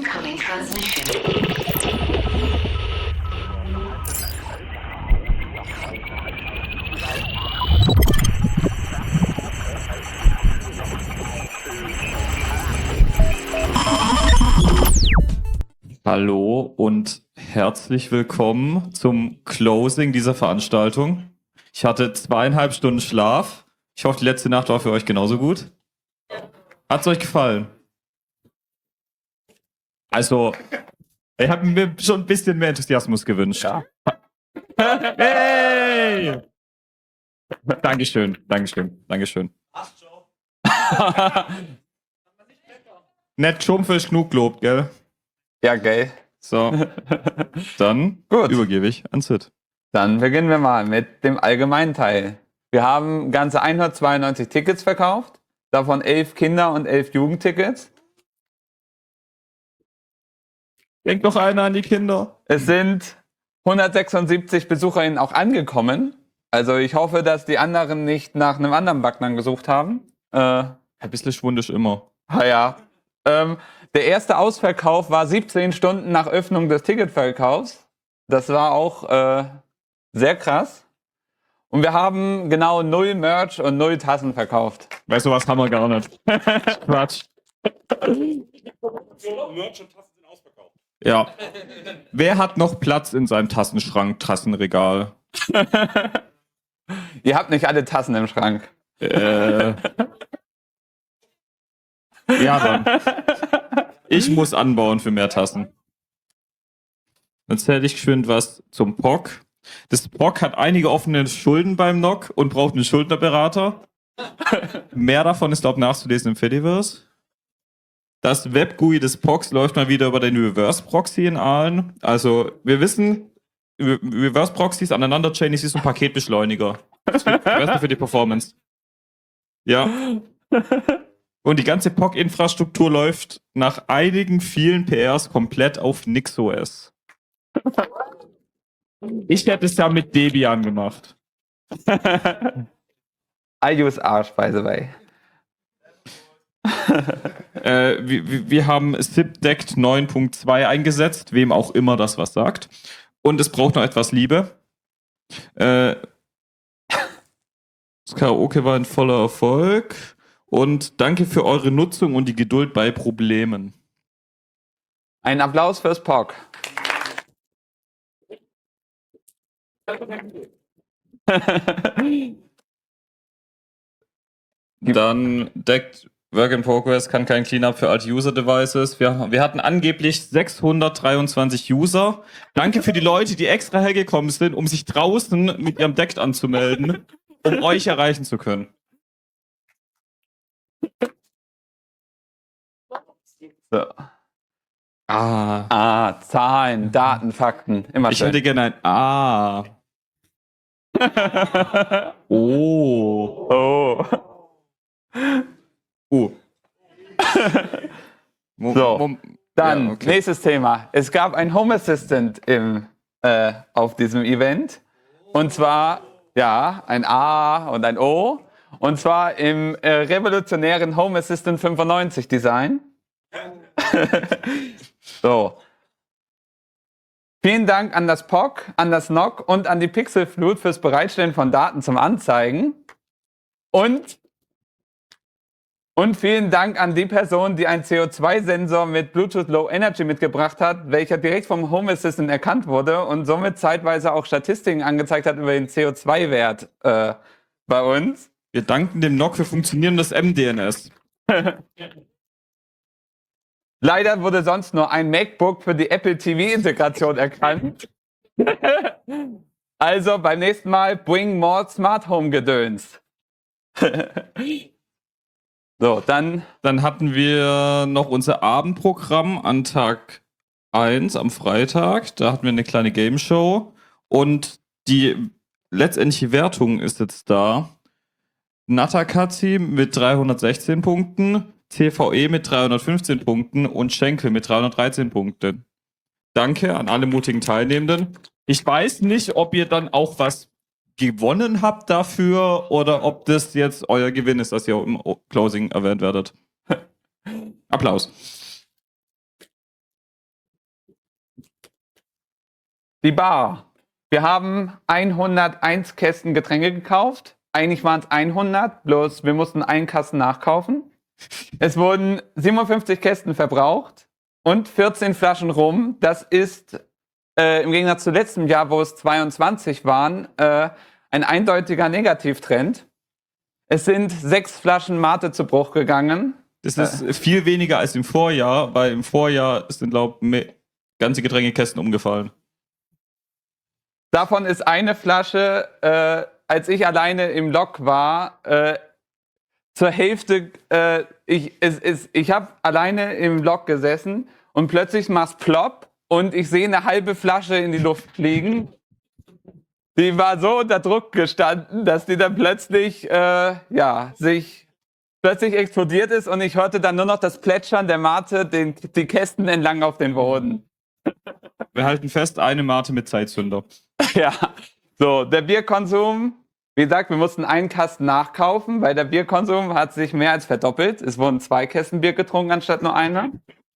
Incoming transmission. Hallo und herzlich willkommen zum Closing dieser Veranstaltung. Ich hatte 2,5 Stunden Schlaf. Ich hoffe, die letzte Nacht war für euch genauso gut. Hat's euch gefallen? Also, ich habe mir schon ein bisschen mehr Enthusiasmus gewünscht. Ja. Hey! Dankeschön, Dankeschön, Dankeschön. Nett Schumpfisch, genug Lob, gell? Ja, gell. So, dann Gut. übergebe ich an Sid. Dann beginnen wir mal mit dem allgemeinen Teil. Wir haben ganze 192 Tickets verkauft, davon 11 Kinder- und 11 Jugendtickets. Denkt noch einer an die Kinder. Es sind 176 BesucherInnen auch angekommen. Also ich hoffe, dass die anderen nicht nach einem anderen Backnern gesucht haben. Ein bisschen schwundisch immer. Ja. Der erste Ausverkauf war 17 Stunden nach Öffnung des Ticketverkaufs. Das war auch sehr krass. Und wir haben genau 0 Merch und 0 Tassen verkauft. Weißt du, was haben wir gar nicht. Quatsch. Merch und Tassen sind ausverkauft. Ja. Wer hat noch Platz in seinem Tassenschrank, Tassenregal? Ihr habt nicht alle Tassen im Schrank. Ja, dann. Ich muss anbauen für mehr Tassen. Dann erzähle ich geschwind was zum POC. Das POC hat einige offene Schulden beim NOC und braucht einen Schuldnerberater. Mehr davon ist, glaube ich, nachzulesen im Fediverse. Das Web-GUI des POCs läuft mal wieder über den Reverse-Proxy in Aalen. Also, wir wissen, Reverse-Proxys, Aneinander-Chains ist so ein Paketbeschleuniger. Das ist besser für die Performance. Ja. Und die ganze POC-Infrastruktur läuft nach einigen vielen PRs komplett auf NixOS. Ich hätte es ja mit Debian gemacht. I use Arsch, by the way. Wir haben SIP-Deckt 9.2 eingesetzt, wem auch immer das was sagt. Und es braucht noch etwas Liebe. Das Karaoke war ein voller Erfolg. Und danke für eure Nutzung und die Geduld bei Problemen. Ein Applaus fürs POC. Dann deckt Work in Progress kann kein Cleanup für alte User-Devices. Wir hatten angeblich 623 User. Danke für die Leute, die extra hergekommen sind, um sich draußen mit ihrem Deck anzumelden, um euch erreichen zu können. So. Ah. Zahlen, Daten, Fakten. Immer Ich schön. hätte gerne ein A. Oh. Oh. So, dann ja, okay. nächstes Thema. Es gab ein Home Assistant auf diesem Event. Und zwar, ja, ein A und ein O. Und zwar im revolutionären Home Assistant 95 Design. So. Vielen Dank an das POC, an das NOC und an die Pixelflut fürs Bereitstellen von Daten zum Anzeigen. Und vielen Dank an die Person, die einen CO2-Sensor mit Bluetooth Low Energy mitgebracht hat, welcher direkt vom Home Assistant erkannt wurde und somit zeitweise auch Statistiken angezeigt hat über den CO2-Wert bei uns. Wir danken dem NOC für funktionierendes MDNS. Leider wurde sonst nur ein MacBook für die Apple TV-Integration erkannt. Also beim nächsten Mal bring more Smart Home Gedöns. So, dann hatten wir noch unser Abendprogramm an Tag 1 am Freitag. Da hatten wir eine kleine Game Show. Und die letztendliche Wertung ist jetzt da. Natakazi mit 316 Punkten, CVE mit 315 Punkten und Schenkel mit 313 Punkten. Danke an alle mutigen Teilnehmenden. Ich weiß nicht, ob ihr dann auch was gewonnen habt dafür oder ob das jetzt euer Gewinn ist, dass ihr im Closing erwähnt werdet. Applaus. Die Bar. Wir haben 101 Kästen Getränke gekauft. Eigentlich waren es 100, bloß wir mussten einen Kasten nachkaufen. Es wurden 57 Kästen verbraucht und 14 Flaschen Rum. Das ist im Gegensatz zu letztem Jahr, wo es 22 waren, ein eindeutiger Negativtrend. Es sind 6 Flaschen Mate zu Bruch gegangen. Das ist viel weniger als im Vorjahr, weil im Vorjahr sind, glaube ich, ganze Getränkekästen umgefallen. Davon ist eine Flasche, als ich alleine im Lok war, zur Hälfte, ich habe alleine im Lok gesessen und plötzlich macht's plopp und ich sehe eine halbe Flasche in die Luft fliegen. Die war so unter Druck gestanden, dass die dann plötzlich, sich plötzlich explodiert ist und ich hörte dann nur noch das Plätschern der Mate, die Kästen entlang auf den Boden. Wir halten fest, eine Mate mit Zeitzünder. Ja, so, der Bierkonsum, wie gesagt, wir mussten einen Kasten nachkaufen, weil der Bierkonsum hat sich mehr als verdoppelt. Es wurden 2 Kästen Bier getrunken anstatt nur einer.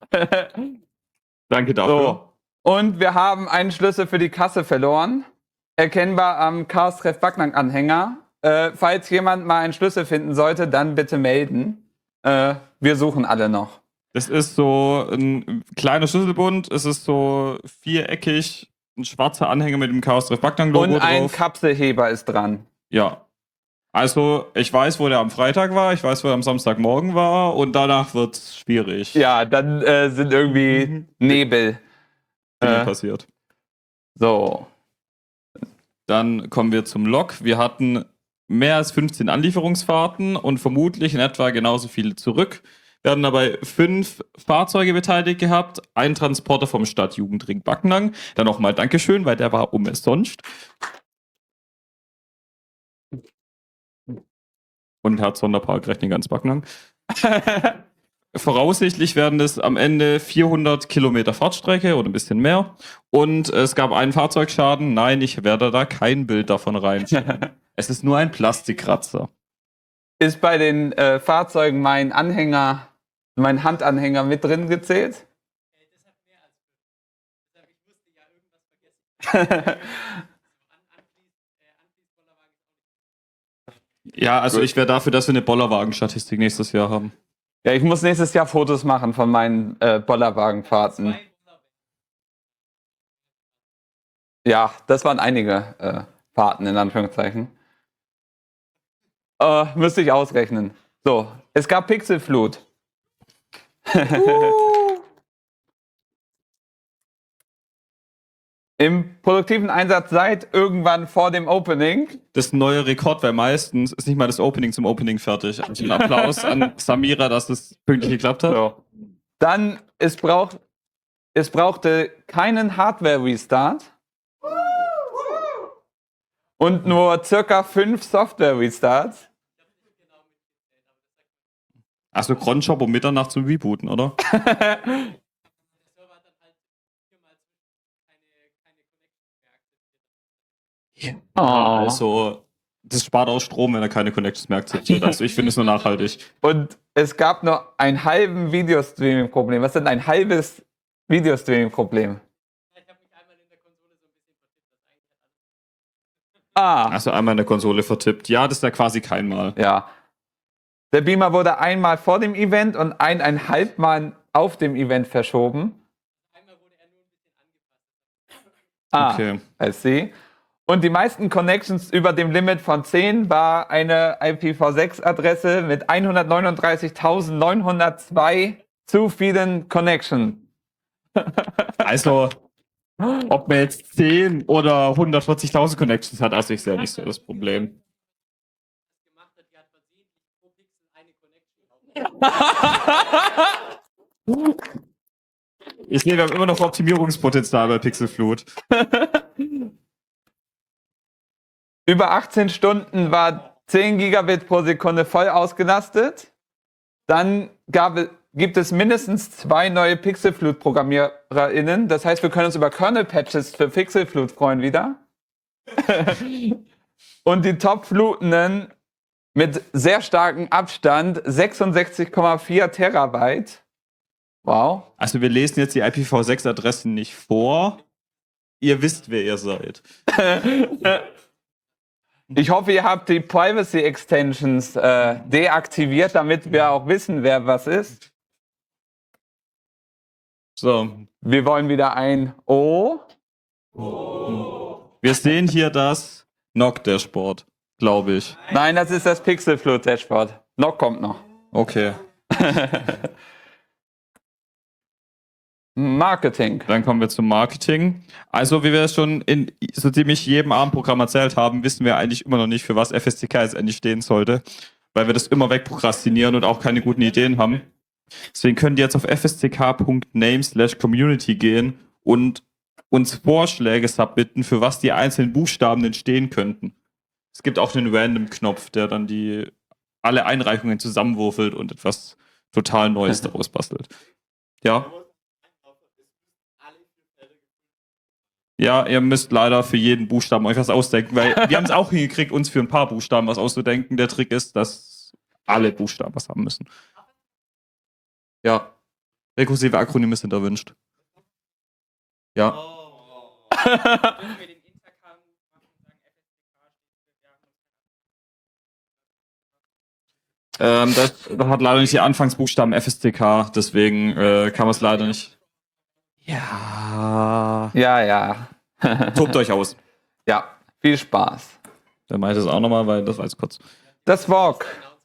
Danke dafür. So. Und wir haben einen Schlüssel für die Kasse verloren. Erkennbar am Chaos Treff Backnang Anhänger. Falls jemand mal einen Schlüssel finden sollte, dann bitte melden. Wir suchen alle noch. Das ist so ein kleiner Schlüsselbund. Es ist so viereckig, ein schwarzer Anhänger mit dem Chaos Treff Backnang Logo Und ein drauf. Kapselheber ist dran. Ja. Also, ich weiß, wo der am Freitag war, ich weiß, wo er am Samstagmorgen war und danach wird's schwierig. Ja, dann sind irgendwie Nebel. Dinge passiert. So. Dann kommen wir zum Lok. Wir hatten mehr als 15 Anlieferungsfahrten und vermutlich in etwa genauso viele zurück. Wir hatten dabei 5 Fahrzeuge beteiligt gehabt, einen Transporter vom Stadtjugendring Backnang. Dann nochmal Dankeschön, weil der war umsonst. Und hat Sonderparkrechnung ganz Backnang. Voraussichtlich werden es am Ende 400 Kilometer Fahrtstrecke oder ein bisschen mehr. Und es gab einen Fahrzeugschaden. Nein, ich werde da kein Bild davon reinstellen. Es ist nur ein Plastikkratzer. Ist bei den Fahrzeugen mein Anhänger, mein Handanhänger mit drin gezählt? Ja, also ich wäre dafür, dass wir eine Bollerwagen-Statistik nächstes Jahr haben. Ja, ich muss nächstes Jahr Fotos machen von meinen Bollerwagenfahrten. Ja, das waren einige Fahrten in Anführungszeichen. Müsste ich ausrechnen. So, es gab Pixelflut. Im produktiven Einsatz seit irgendwann vor dem Opening. Das ist ein neuer Rekord, weil meistens ist nicht mal das Opening zum Opening fertig. Also ein Applaus an Samira, dass es pünktlich geklappt hat. So. Dann, es brauchte keinen Hardware-Restart. Und nur circa 5 Software-Restarts. Achso, Cronshop um Mitternacht zum Rebooten, oder? Oh. Also, das spart auch Strom, wenn er keine Connections mehr akzeptiert. Also, ich finde es nur nachhaltig. Und es gab noch ein halben Videostreaming-Problem. Was ist denn ein halbes Videostreaming-Problem? Also, einmal in der Konsole vertippt. Ja, das ist ja quasi kein Mal. Ja. Der Beamer wurde einmal vor dem Event und 1,5 Mal auf dem Event verschoben. Okay. I see. Und die meisten Connections über dem Limit von 10 war eine IPv6-Adresse mit 139.902 zu vielen Connections. Also, ob man jetzt 10 oder 140.000 Connections hat, also ich sehe nicht so das Problem. Ich sehe, wir haben immer noch Optimierungspotenzial bei Pixelflut. Über 18 Stunden war 10 Gigabit pro Sekunde voll ausgelastet. Dann gibt es mindestens 2 neue Pixelflut-ProgrammiererInnen. Das heißt, wir können uns über Kernel-Patches für Pixelflut freuen wieder. Und die Top-Flutenden mit sehr starkem Abstand 66,4 Terabyte. Wow. Also wir lesen jetzt die IPv6-Adressen nicht vor. Ihr wisst, wer ihr seid. Ich hoffe, ihr habt die Privacy Extensions deaktiviert, damit wir auch wissen, wer was ist. So. Wir wollen wieder ein O. Wir sehen hier das Nock-Dashboard, glaube ich. Nein, das ist das Pixelflow Dashboard. Noch kommt noch. Okay. Marketing. Dann kommen wir zum Marketing. Also, wie wir es schon in so ziemlich jedem Abendprogramm erzählt haben, wissen wir eigentlich immer noch nicht, für was FSCK jetzt endlich stehen sollte, weil wir das immer wegprokrastinieren und auch keine guten Ideen haben. Deswegen könnt ihr jetzt auf fsck.name/community gehen und uns Vorschläge submitten, für was die einzelnen Buchstaben denn stehen könnten. Es gibt auch einen Random-Knopf, der dann alle Einreichungen zusammenwürfelt und etwas total Neues daraus bastelt. Ja. Ja, ihr müsst leider für jeden Buchstaben euch was ausdenken, weil wir haben es auch hingekriegt, uns für ein paar Buchstaben was auszudenken. Der Trick ist, dass alle Buchstaben was haben müssen. Ja. Rekursive Akronyme sind erwünscht. Ja. Das hat leider nicht die Anfangsbuchstaben FSCK, deswegen kann man es leider nicht. Ja. Ja. Tobt euch aus. Ja, viel Spaß. Dann mache ich das auch nochmal, weil das war jetzt kurz. Das VOG.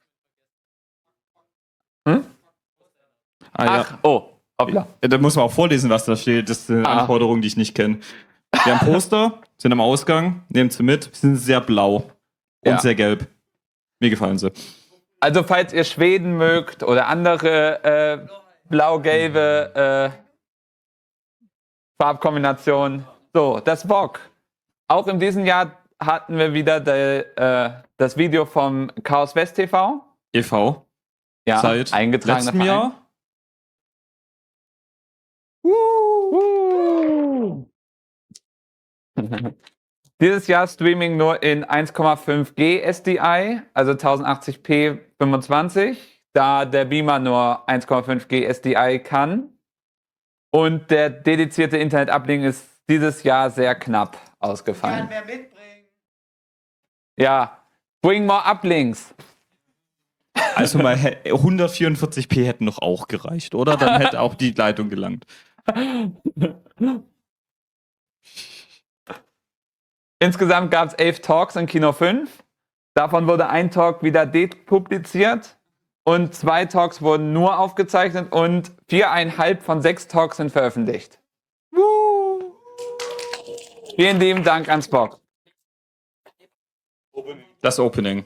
Hm? Ja. Oh, hoppla. Da muss man auch vorlesen, was da steht. Das sind Anforderungen, die ich nicht kenne. Wir haben Poster, sind am Ausgang, nehmt sie mit, sind sehr blau und sehr gelb. Mir gefallen sie. Also falls ihr Schweden mögt oder andere blau-gelbe Farbkombinationen. So, das VOG. Auch in diesem Jahr hatten wir wieder das Video vom Chaos West TV. e.V. Ja, Seit eingetragener letztem Jahr. Dieses Jahr Streaming nur in 1,5G SDI, also 1080p 25, da der Beamer nur 1,5G SDI kann. Und der dedizierte Internet-Uplink ist dieses Jahr sehr knapp ausgefallen. Kann wer mitbringen? Ja, bring more Uplinks. Also mal 144p hätten noch auch gereicht, oder? Dann hätte auch die Leitung gelangt. Insgesamt gab es 11 Talks in Kino 5. Davon wurde ein Talk wieder depubliziert und 2 Talks wurden nur aufgezeichnet und 4,5 von 6 Talks sind veröffentlicht. Vielen lieben Dank an Spock. Das Opening.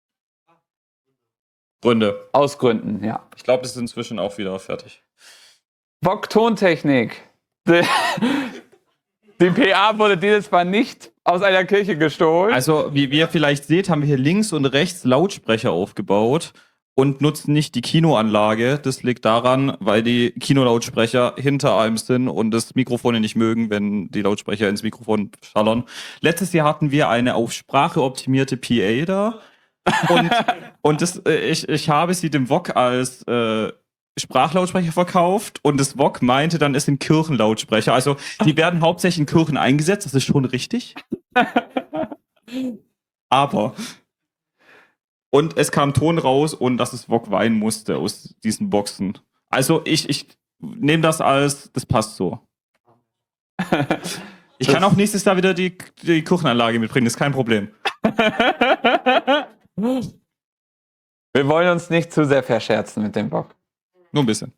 Gründe. Aus Gründen, ja. Ich glaube, das ist inzwischen auch wieder fertig. Spock Tontechnik. Die PA wurde dieses Mal nicht aus einer Kirche gestohlen. Also, wie ihr vielleicht seht, haben wir hier links und rechts Lautsprecher aufgebaut und nutzen nicht die Kinoanlage. Das liegt daran, weil die Kinolautsprecher hinter einem sind und das Mikrofone nicht mögen, wenn die Lautsprecher ins Mikrofon schallern. Letztes Jahr hatten wir eine auf Sprache optimierte PA da. Und ich habe sie dem VOG als Sprachlautsprecher verkauft und das VOG meinte dann, es sind Kirchenlautsprecher. Also die werden hauptsächlich in Kirchen eingesetzt, das ist schon richtig. Aber und es kam Ton raus und dass das VOG weinen musste aus diesen Boxen. Also ich nehme das als, das passt so. Ich kann auch nächstes Jahr wieder die Kirchenanlage mitbringen, das ist kein Problem. Wir wollen uns nicht zu sehr verscherzen mit dem Bock. Nur ein bisschen.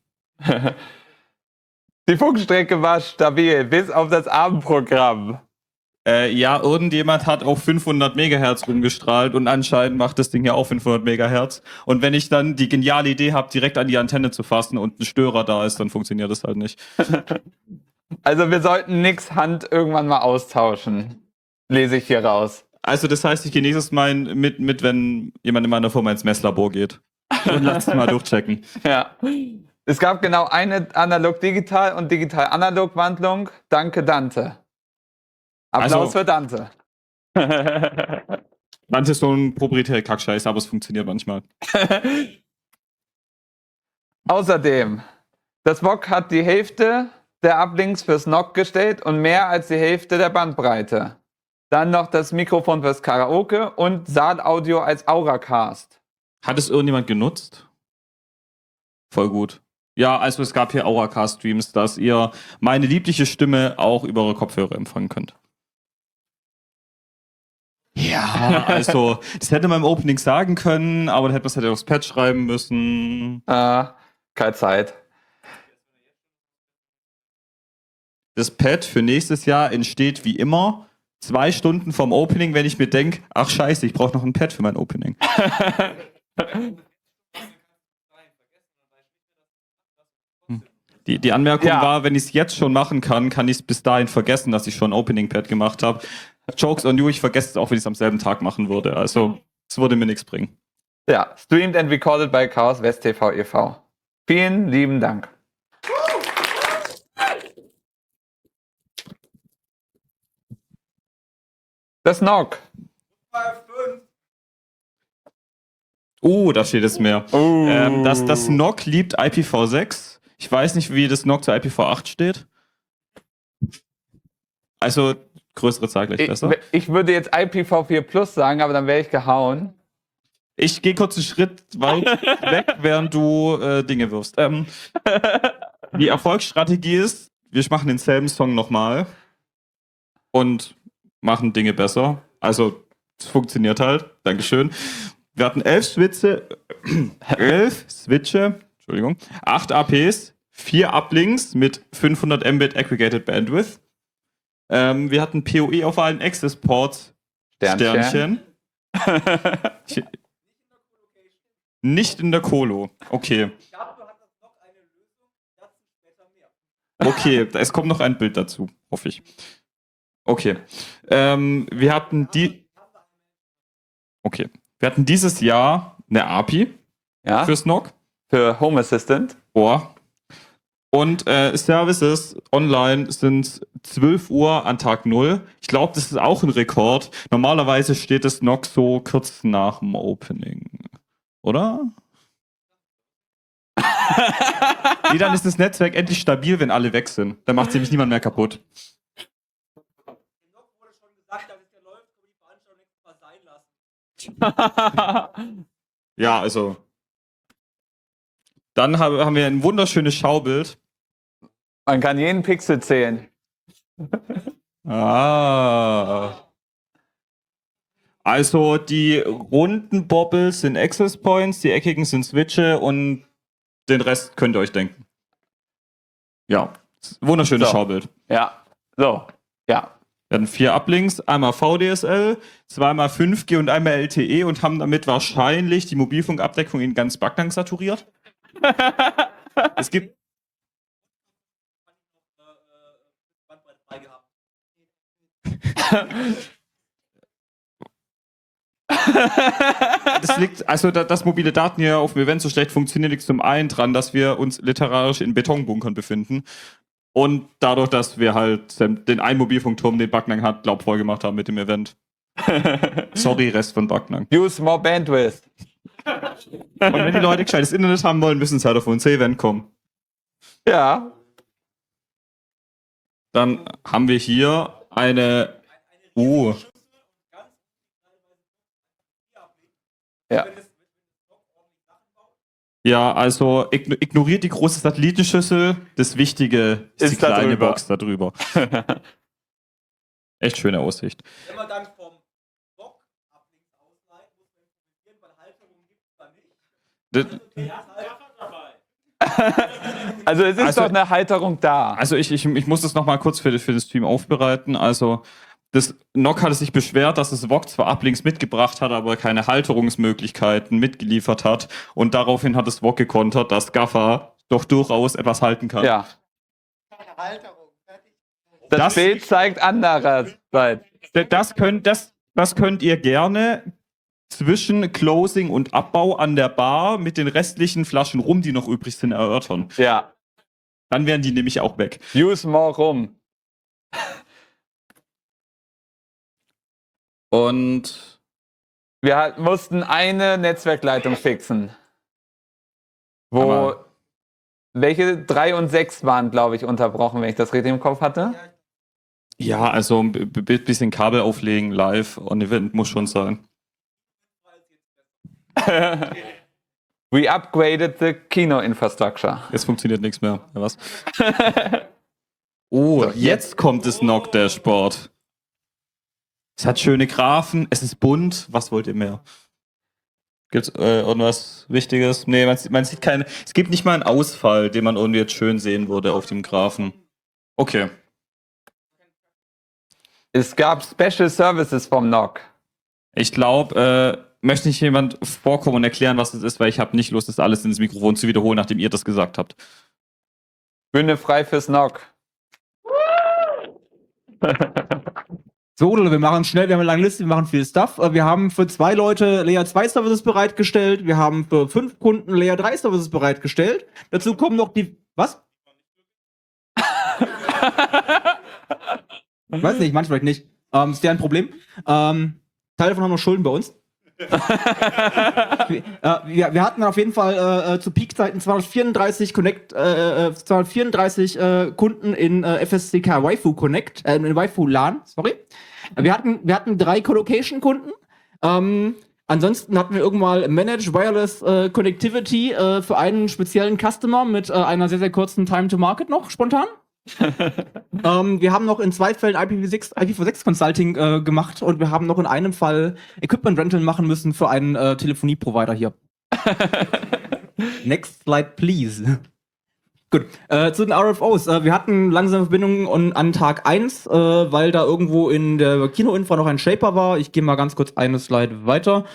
Die Funkstrecke war stabil, bis auf das Abendprogramm. Ja, irgendjemand hat auf 500 Megahertz rumgestrahlt und anscheinend macht das Ding ja auch 500 Megahertz. Und wenn ich dann die geniale Idee habe, direkt an die Antenne zu fassen und ein Störer da ist, dann funktioniert das halt nicht. Also wir sollten nix Hand irgendwann mal austauschen. Lese ich hier raus. Also das heißt, ich gehe nächstes Mal mit, wenn jemand in meiner Firma ins Messlabor geht. Und lass es mal durchchecken. Ja. Es gab genau eine Analog-Digital und Digital-Analog-Wandlung. Danke, Dante. Applaus für Dante. Dante ist so ein proprietärer Kackscheiß, aber es funktioniert manchmal. Außerdem, das VOG hat die Hälfte der Uplinks fürs NOC gestellt und mehr als die Hälfte der Bandbreite. Dann noch das Mikrofon fürs Karaoke und Saalaudio als Auracast. Hat es irgendjemand genutzt? Voll gut. Ja, also es gab hier Auracast-Streams, dass ihr meine liebliche Stimme auch über eure Kopfhörer empfangen könnt. Ja, also das hätte man im Opening sagen können, aber dann hätte man es halt aufs Pad schreiben müssen. Keine Zeit. Das Pad für nächstes Jahr entsteht wie immer 2 Stunden vom Opening, wenn ich mir denke, ach scheiße, ich brauche noch ein Pad für mein Opening. Die Anmerkung war, wenn ich es jetzt schon machen kann, kann ich es bis dahin vergessen, dass ich schon ein Opening-Pad gemacht habe. Jokes on you, ich vergesse es auch, wenn ich es am selben Tag machen würde. Also, es würde mir nichts bringen. Ja, streamed and recorded by Chaos West TV e.V. Vielen lieben Dank. Das NOC. Da steht es mehr. Das NOC liebt IPv6. Ich weiß nicht, wie das NOC zu IPv8 steht. Also, größere Zahl gleich besser. Ich würde jetzt IPv4 Plus sagen, aber dann wäre ich gehauen. Ich gehe kurz einen Schritt weit weg, während du Dinge wirfst. Die Erfolgsstrategie ist, wir machen denselben Song nochmal und machen Dinge besser. Also, es funktioniert halt. Dankeschön. Wir hatten 11 Switche, Entschuldigung, 8 APs, 4 Uplinks mit 500 Mbit Aggregated Bandwidth. Wir hatten PoE auf allen Access Ports. Sternchen. Nicht in der Colo. Okay. Okay, es kommt noch ein Bild dazu, hoffe ich. Okay. Wir hatten dieses Jahr eine API fürs NOC. Für Home Assistant. Und Services online sind 12 Uhr an Tag 0. Ich glaube, das ist auch ein Rekord. Normalerweise steht das NOC so kurz nach dem Opening. Oder? Nee, dann ist das Netzwerk endlich stabil, wenn alle weg sind. Dann macht nämlich niemand mehr kaputt. Ja, also. Dann haben wir ein wunderschönes Schaubild. Man kann jeden Pixel zählen. Also die runden Bobbles sind Access Points, die eckigen sind Switche und den Rest könnt ihr euch denken. Ja, wunderschönes Schaubild. Ja, so, ja. Wir hatten 4 Uplinks, einmal VDSL, zweimal 5G und einmal LTE und haben damit wahrscheinlich die Mobilfunkabdeckung in ganz Backnang saturiert. Es gibt das liegt, also dass mobile Daten hier auf dem Event so schlecht funktionieren, liegt zum einen dran, dass wir uns literarisch in Betonbunkern befinden und dadurch, dass wir halt den einen Mobilfunkturm, den Backnang hat, glaubvoll gemacht haben mit dem Event. Sorry, Rest von Backnang. Use more bandwidth. Und wenn die Leute gescheites Internet haben wollen, müssen sie halt auf unser Event kommen. Ja. Dann haben wir hier eine Ja. Ja, also ignoriert die große Satellitenschüssel. Das Wichtige ist die kleine Box da drüber. Echt schöne Aussicht. Wenn man dann vom Bock ausleiht, muss man informieren, weil Halterung gibt es da nicht. Also es ist doch eine Halterung da. Also ich muss das nochmal kurz für den Stream aufbereiten. Also das NOC hatte sich beschwert, dass das VOG zwar Uplinks mitgebracht hat, aber keine Halterungsmöglichkeiten mitgeliefert hat. Und daraufhin hat das VOG gekontert, dass Gaffer doch durchaus etwas halten kann. Ja. Keine Halterung. Das Bild zeigt andererseits. Das könnt ihr gerne zwischen Closing und Abbau an der Bar mit den restlichen Flaschen Rum, die noch übrig sind, erörtern. Ja. Dann wären die nämlich auch weg. Use more Rum. Und wir mussten eine Netzwerkleitung fixen. Wo welche 3 und 6 waren, glaube ich, unterbrochen, wenn ich das richtig im Kopf hatte. Ja, also ein bisschen Kabel auflegen live on Event muss schon sein. We upgraded the Kino Infrastructure. Jetzt funktioniert nichts mehr. Ja, was? Oh, jetzt kommt das Nock-Dashboard. Es hat schöne Graphen, es ist bunt. Was wollt ihr mehr? Gibt es irgendwas Wichtiges? Nee, man sieht keine. Es gibt nicht mal einen Ausfall, den man irgendwie jetzt schön sehen würde auf dem Graphen. Okay. Es gab Special Services vom NOC. Ich glaube, möchte nicht jemand vorkommen und erklären, was das ist, weil ich habe nicht Lust, das alles ins Mikrofon zu wiederholen, nachdem ihr das gesagt habt. Bühne frei fürs NOC. So, wir machen schnell, wir haben eine lange Liste, wir machen viel Stuff. Wir haben für 2 Leute Layer 2 Services bereitgestellt. Wir haben für 5 Kunden Layer 3 Services bereitgestellt. Dazu kommen noch die. Was? Weiß nicht, manchmal nicht. Ist ja ein Problem. Teil davon haben noch Schulden bei uns. Wir hatten auf jeden Fall zu Peak-Zeiten 234 Kunden in FSCK Waifu Connect, in Waifu LAN, sorry. Wir hatten 3 Colocation-Kunden. Ansonsten hatten wir irgendwann Managed Wireless Connectivity für einen speziellen Customer mit einer sehr, sehr kurzen Time to Market noch, spontan. Wir haben noch in 2 Fällen IPv6 Consulting gemacht und wir haben noch in einem Fall Equipment Rental machen müssen für einen Telefonie-Provider hier. Next slide, please. Gut, zu den RFOs. Wir hatten langsame Verbindungen an Tag 1, weil da irgendwo in der Kino-Infra noch ein Shaper war. Ich gehe mal ganz kurz eine Slide weiter.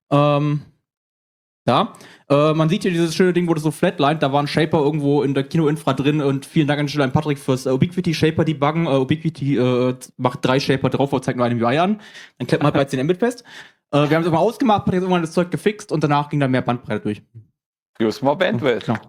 Da. Man sieht hier dieses schöne Ding, wo das so flatlined, da war ein Shaper irgendwo in der Kino-Infra drin und vielen Dank an Stelle an Patrick fürs Ubiquiti Shaper debuggen. Ubiquiti macht 3 Shaper drauf und zeigt nur einen UI an. Dann klemmt man halt bei den Mbit fest. Wir haben es irgendwann ausgemacht, Patrick hat irgendwann das Zeug gefixt und danach ging dann mehr Bandbreite durch. Use more bandwidth. Genau.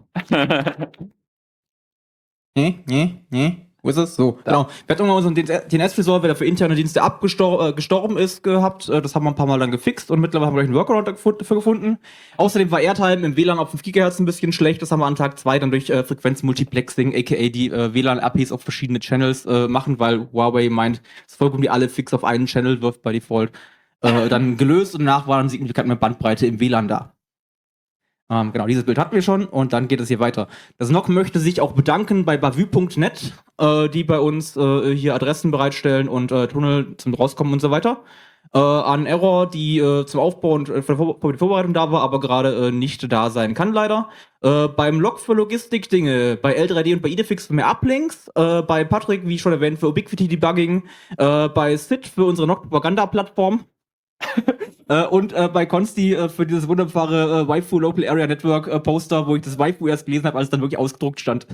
Wo ist es? So, genau. Wir hatten irgendwann unseren DNS-Resolver, der für interne Dienste gestorben ist, gehabt. Das haben wir ein paar Mal dann gefixt und mittlerweile haben wir gleich einen Workaround dafür gefunden. Außerdem war Airtime im WLAN auf 5 GHz ein bisschen schlecht. Das haben wir an Tag 2 dann durch Frequenzmultiplexing, aka die WLAN-APs auf verschiedene Channels machen, weil Huawei meint, es vollkommen die alle fix auf einen Channel wirft by Default. Dann gelöst und danach war dann signifikant mehr Bandbreite im WLAN da. Genau, dieses Bild hatten wir schon und dann geht es hier weiter. Das NOC möchte sich auch bedanken bei bavü.net, die bei uns hier Adressen bereitstellen und Tunnel zum Rauskommen und so weiter. An Error, die zum Aufbau und für die Vorbereitung da war, aber gerade nicht da sein kann, leider. Beim Log für Logistik-Dinge, bei L3D und bei Idefix für mehr Uplinks, bei Patrick, wie schon erwähnt, für Ubiquiti Debugging, bei SID für unsere NOC-Propaganda-Plattform. Und bei Consti für dieses wunderbare Waifu Local Area Network Poster, wo ich das Waifu erst gelesen habe, als es dann wirklich ausgedruckt stand.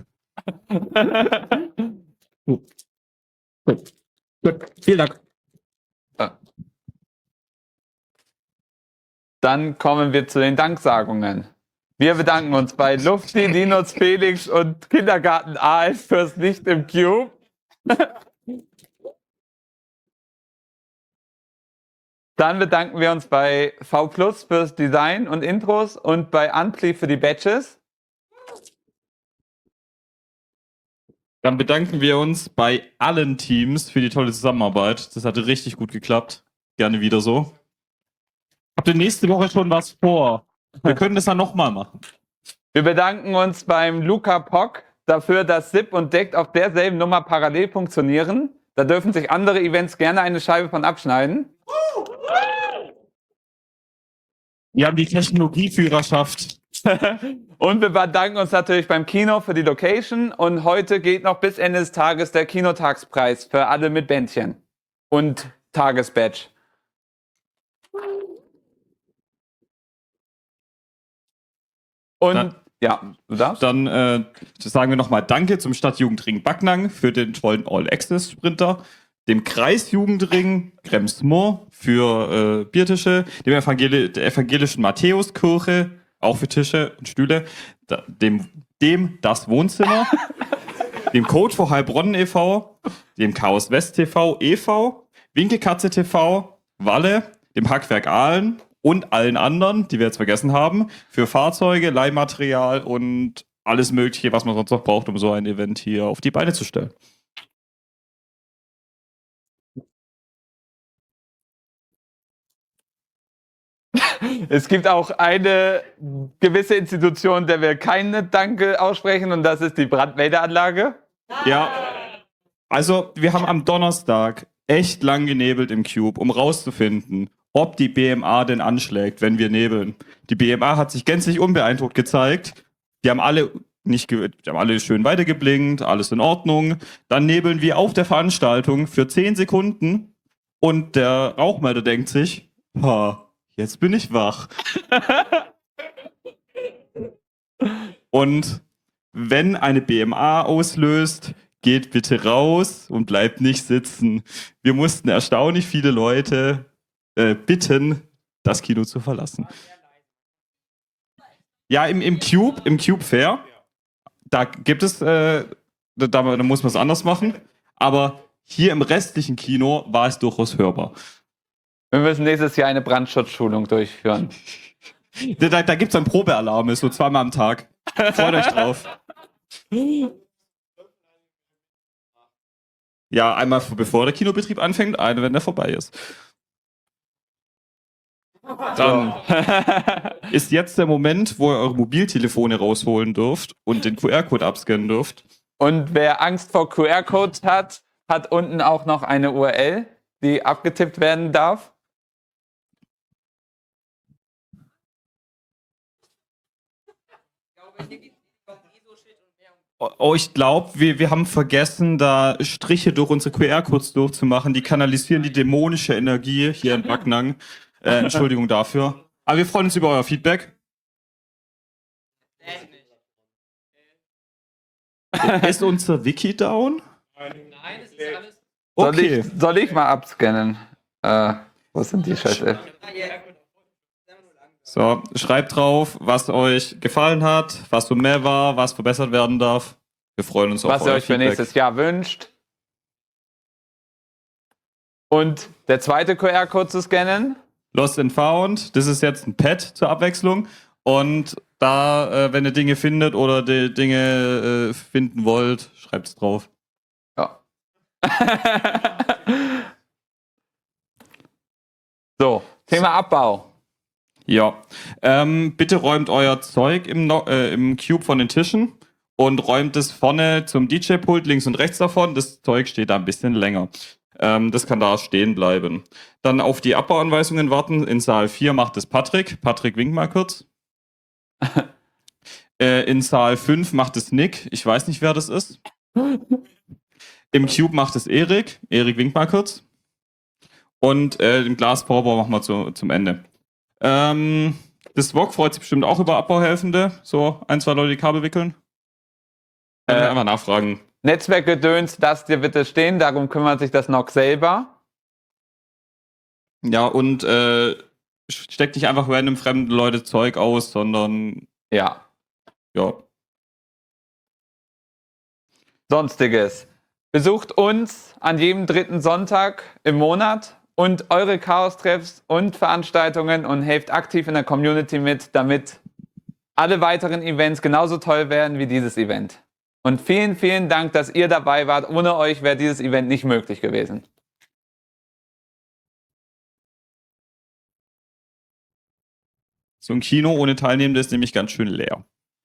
Gut. Vielen Dank. Dann kommen wir zu den Danksagungen. Wir bedanken uns bei Lufti, Linus, Felix und Kindergarten AS fürs Licht im Cube. Dann bedanken wir uns bei V Plus fürs Design und Intros und bei Ampli für die Badges. Dann bedanken wir uns bei allen Teams für die tolle Zusammenarbeit. Das hatte richtig gut geklappt. Gerne wieder so. Habt ihr nächste Woche schon was vor? Wir können das dann nochmal machen. Wir bedanken uns beim Luca Pock dafür, dass SIP und DECT auf derselben Nummer parallel funktionieren. Da dürfen sich andere Events gerne eine Scheibe von abschneiden. Wir haben die Technologieführerschaft. Und wir bedanken uns natürlich beim Kino für die Location. Und heute geht noch bis Ende des Tages der Kinotagspreis für alle mit Bändchen und Tagesbadge. Und ja, du darfst. Dann sagen wir nochmal Danke zum Stadtjugendring Backnang für den tollen All-Access-Sprinter, dem Kreisjugendring Gremsmoor für Biertische, der evangelischen Matthäuskirche, auch für Tische und Stühle, dem das Wohnzimmer, dem Code for Heilbronn e.V., dem Chaos West TV e.V., Winkelkatze TV, Walle, dem Hackwerk Aalen und allen anderen, die wir jetzt vergessen haben, für Fahrzeuge, Leihmaterial und alles Mögliche, was man sonst noch braucht, um so ein Event hier auf die Beine zu stellen. Es gibt auch eine gewisse Institution, der wir keine Danke aussprechen, und das ist die Brandmeldeanlage. Ja, also wir haben am Donnerstag echt lang genebelt im Cube, um rauszufinden, ob die BMA denn anschlägt, wenn wir nebeln. Die BMA hat sich gänzlich unbeeindruckt gezeigt. Die haben alle die haben alle schön weitergeblinkt, alles in Ordnung. Dann nebeln wir auf der Veranstaltung für 10 Sekunden und der Rauchmelder denkt sich, jetzt bin ich wach. Und wenn eine BMA auslöst, geht bitte raus und bleibt nicht sitzen. Wir mussten erstaunlich viele Leute bitten, das Kino zu verlassen. Ja, im Cube Fair, da gibt es, da muss man es anders machen, aber hier im restlichen Kino war es durchaus hörbar. Wir müssen nächstes Jahr eine Brandschutzschulung durchführen. Da gibt es dann Probealarme, so 2-mal am Tag. Freut euch drauf. Ja, einmal bevor der Kinobetrieb anfängt, eine, wenn der vorbei ist. Dann ist jetzt der Moment, wo ihr eure Mobiltelefone rausholen dürft und den QR-Code abscannen dürft. Und wer Angst vor QR-Codes hat, hat unten auch noch eine URL, die abgetippt werden darf. Oh, ich glaube, wir haben vergessen, da Striche durch unsere QR-Codes durchzumachen. Die kanalisieren die dämonische Energie hier in Backnang. Entschuldigung dafür. Aber wir freuen uns über euer Feedback. Ist unser Wiki down? Nein, es ist alles. Okay. Soll ich mal abscannen? Wo sind die Scheiße? So, schreibt drauf, was euch gefallen hat, was so mehr war, was verbessert werden darf. Wir freuen uns auf Was ihr euer euch für Feedback. nächstes Jahr wünscht. Und der zweite QR-Code zu scannen. Lost and Found, das ist jetzt ein Pad zur Abwechslung. Und da, wenn ihr Dinge findet oder die Dinge finden wollt, schreibt es drauf. Ja. So, Thema Abbau. Ja. Bitte räumt euer Zeug im Cube von den Tischen und räumt es vorne zum DJ-Pult links und rechts davon. Das Zeug steht da ein bisschen länger. Das kann da stehen bleiben. Dann auf die Abbauanweisungen warten. In Saal 4 macht es Patrick. Patrick, wink mal kurz. In Saal 5 macht es Nick. Ich weiß nicht, wer das ist. Im Cube macht es Erik. Erik, wink mal kurz. Und den Glasvorbau machen wir zum Ende. Das VOG freut sich bestimmt auch über Abbauhelfende. So 1, 2 Leute, die Kabel wickeln. Einfach nachfragen. Netzwerkgedöns, lasst dir bitte stehen, darum kümmert sich das NOC selber. Ja, und steckt nicht einfach random fremde Leute Zeug aus, sondern Ja. ja. Sonstiges. Besucht uns an jedem 3. Sonntag im Monat und eure Chaos-Treffs und Veranstaltungen und helft aktiv in der Community mit, damit alle weiteren Events genauso toll werden wie dieses Event. Und vielen, vielen Dank, dass ihr dabei wart. Ohne euch wäre dieses Event nicht möglich gewesen. So ein Kino ohne Teilnehmende ist nämlich ganz schön leer.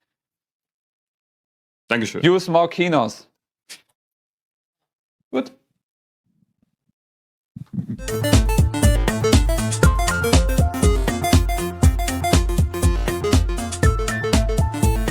Dankeschön. Use more Kinos. Gut.